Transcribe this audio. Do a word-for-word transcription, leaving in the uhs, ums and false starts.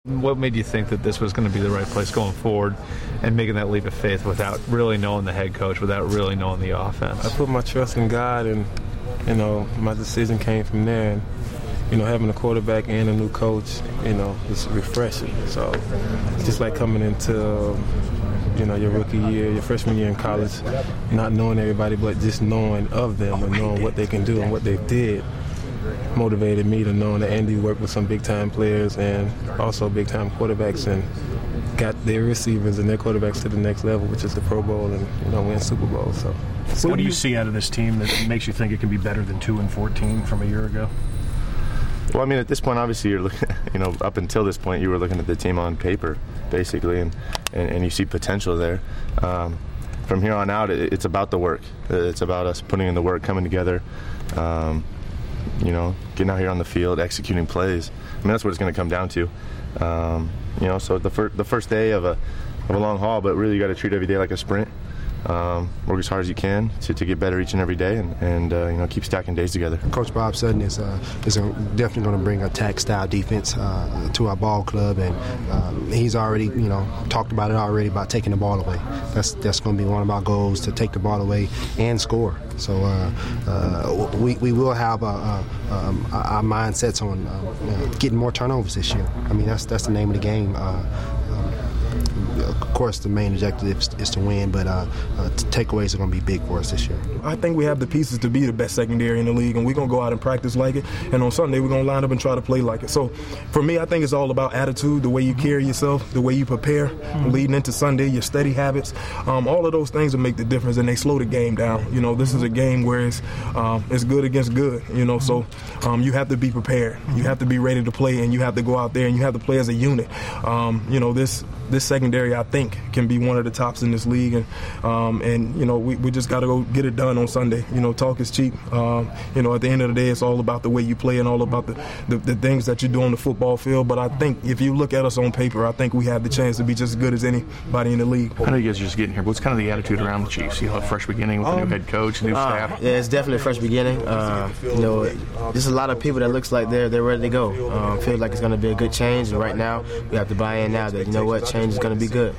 What made you think that this was going to be the right place going forward and making that leap of faith without really knowing the head coach, without really knowing the offense? I put my trust in God, and, you know, my decision came from there. And, you know, having a quarterback and a new coach, you know, it's refreshing. So it's just like coming into, you know, your rookie year, your freshman year in college, not knowing everybody, but just knowing of them and knowing what they can do and what they did. Motivated me to knowing that Andy worked with some big-time players and also big-time quarterbacks and got their receivers and their quarterbacks to the next level, which is the Pro Bowl and, you know, win Super Bowl. So, what do you see out of this team that makes you think it can be better than two and fourteen from a year ago? Well, I mean, at this point, obviously, you're looking. You know, up until this point, you were looking at the team on paper, basically, and and, and you see potential there. Um, from here on out, it, it's about the work. It's about us putting in the work, coming together. Um, you know, getting out here on the field, executing plays. I mean, that's what it's going to come down to. Um, you know, so the, fir- the first day of a of a long haul, but really you got to treat every day like a sprint. Um, work as hard as you can to, to get better each and every day, and, and uh, you know, keep stacking days together. Coach Bob Sutton is uh, is definitely going to bring attack-style defense uh, to our ball club, and um, he's already, you know, talked about it already about taking the ball away. That's that's going to be one of our goals, to take the ball away and score. So uh, uh, we we will have uh, uh, um, our mindsets on uh, you know, getting more turnovers this year. I mean, that's that's the name of the game. Uh, um, Of course, the main objective is, is to win, but uh, uh, takeaways are going to be big for us this year. I think we have the pieces to be the best secondary in the league, and we're going to go out and practice like it. And on Sunday, we're going to line up and try to play like it. So, for me, I think it's all about attitude, the way you carry yourself, the way you prepare, mm-hmm. leading into Sunday, your study habits. Um, all of those things will make the difference, and they slow the game down. You know, this is a game where it's, um, it's good against good, you know, so um, you have to be prepared. You have to be ready to play, and you have to go out there, and you have to play as a unit. Um, you know, this this secondary, I think, can be one of the tops in this league, and um, and you know we, we just got to go get it done on Sunday. You know, talk is cheap. Um, you know, at the end of the day, it's all about the way you play and all about the, the, the things that you do on the football field. But I think if you look at us on paper, I think we have the chance to be just as good as anybody in the league. I know you guys are just getting here, but what's kind of the attitude around the Chiefs? You know, a fresh beginning with um, a new head coach, new uh, staff. Yeah, it's definitely a fresh beginning. Uh, you know, there's a lot of people that looks like they're they're ready to go. Um, feels like it's going to be a good change, and right now we have to buy in now that, you know what, change is going to be good.